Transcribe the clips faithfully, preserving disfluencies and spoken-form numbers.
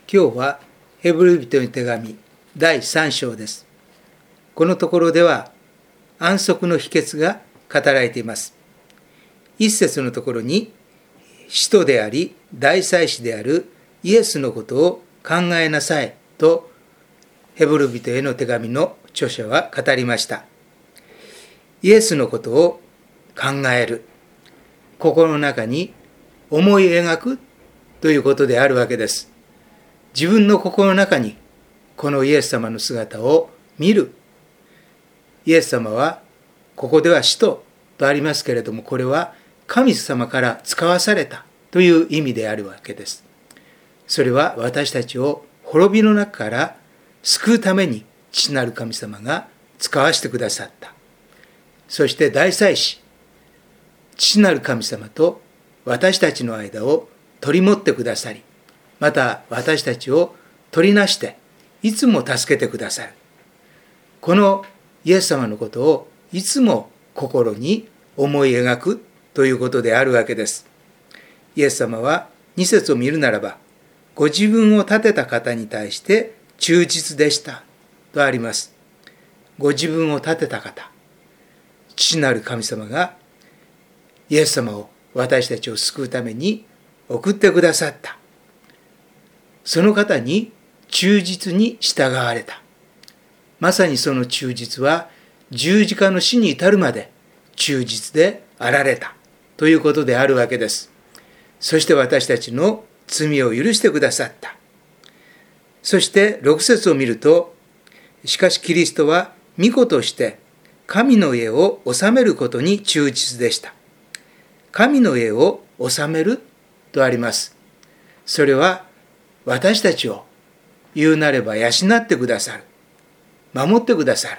今日はヘブル人の手紙だいさん章です。このところでは安息の秘訣が語られています。一節のところに使徒であり大祭司であるイエスのことを考えなさいとヘブル人への手紙の著者は語りました。イエスのことを考える、心の中に思い描くということであるわけです。自分の心の中にこのイエス様の姿を見る。イエス様はここでは使徒とありますけれども、これは神様から使わされたという意味であるわけです。それは私たちを滅びの中から救うために父なる神様が使わせてくださった。そして大祭司、父なる神様と私たちの間を取り持ってくださり、また私たちを取りなしていつも助けてくださる。このイエス様のことをいつも心に思い描くということであるわけです。イエス様はに節を見るならば、ご自分を立てた方に対して忠実でしたとあります。ご自分を立てた方、父なる神様がイエス様を私たちを救うために送ってくださった。その方に忠実に従われた。まさにその忠実は十字架の死に至るまで忠実であられたということであるわけです。そして私たちの罪を許してくださった。そしてろく節を見ると、しかしキリストは御子として神の家を治めることに忠実でした。神の家を治めるとあります。それは私たちを言うなれば養ってくださる、守ってくださる。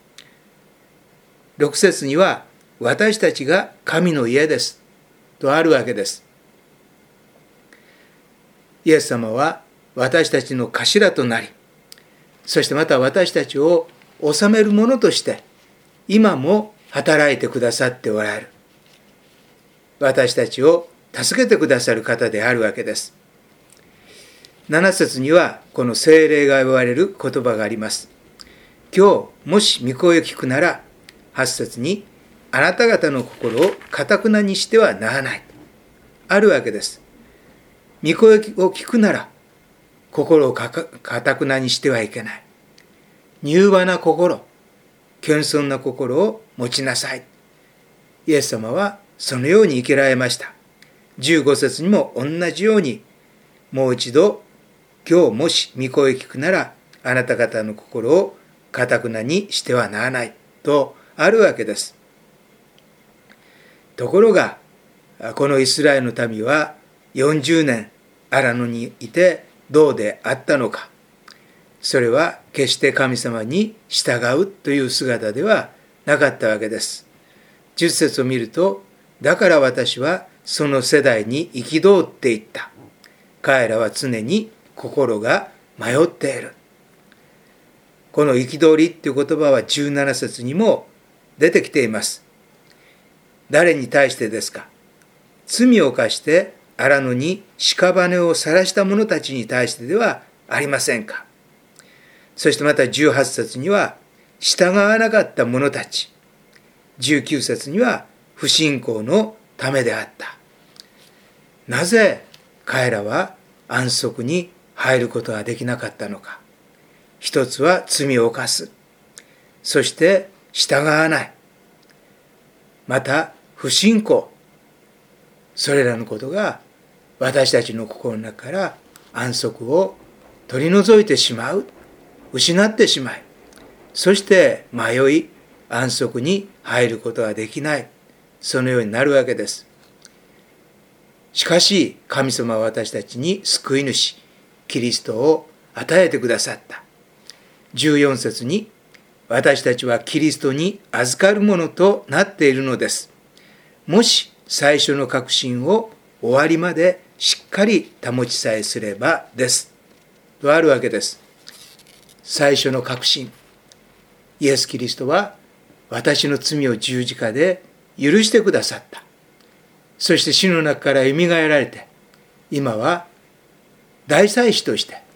ろく節には私たちが神の家ですとあるわけです。イエス様は私たちの頭となり、そしてまた私たちを治める者として今も働いてくださっておられる。私たちを助けてくださる方であるわけです。なな節にはこの聖霊が言われる言葉があります。今日もし御声を聞くなら、はち節にあなた方の心を堅くなにしてはならない。あるわけです。御声を聞くなら心を堅くなにしてはいけない。柔和な心、謙遜な心を持ちなさい。イエス様はそのように生きられました。じゅうご節にも同じように、もう一度今日もし御声を聞くならあなた方の心を堅くなにしてはならないとあるわけです。ところがこのイスラエルの民はよんじゅうねん荒野にいてどうであったのか。それは決して神様に従うという姿ではなかったわけです。じゅっ節を見ると、だから私はその世代に憤っていった。彼らは常に心が迷っている。この憤りという言葉はじゅうなな節にも出てきています。誰に対してですか。罪を犯して荒野に屍を晒した者たちに対してではありませんか。そしてまたじゅうはち節には従わなかった者たち、じゅうきゅう節には不信仰のためであった。なぜ彼らは安息に入ることができなかったのか。一つは罪を犯す。そして従わない。また不信仰。それらのことが私たちの心の中から安息を取り除いてしまう。失ってしまい。そして迷い安息に入ることができない。そのようになるわけです。しかし神様は私たちに救い主キリストを与えてくださった。じゅうよん節に私たちはキリストに預かるものとなっているのです。もし最初の確信を終わりまでしっかり保ちさえすればですとあるわけです。最初の確信、イエス・キリストは私の罪を十字架で許してくださった。そして死の中からよみがえられて、今は大祭司として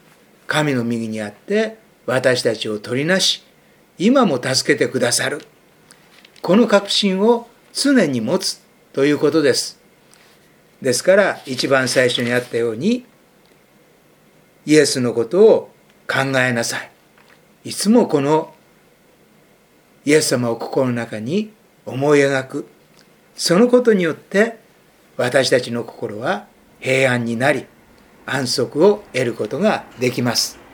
神の右にあって私たちを取りなし、今も助けてくださる。この確信を常に持つということです。ですから一番最初にあったように、イエスのことを考えなさい。いつもこのイエス様を心の中に思い描く。そのことによって私たちの心は平安になり、安息を得ることができます。